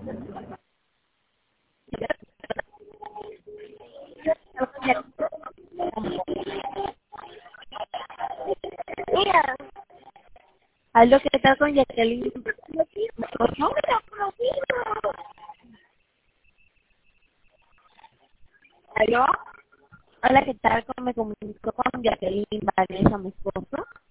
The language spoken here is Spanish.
Mira, Aló, ¿qué tal con Jacqueline? no, ¿aló? Hola, ¿qué tal? Me comunico con Jacqueline Vanessa, mi esposo.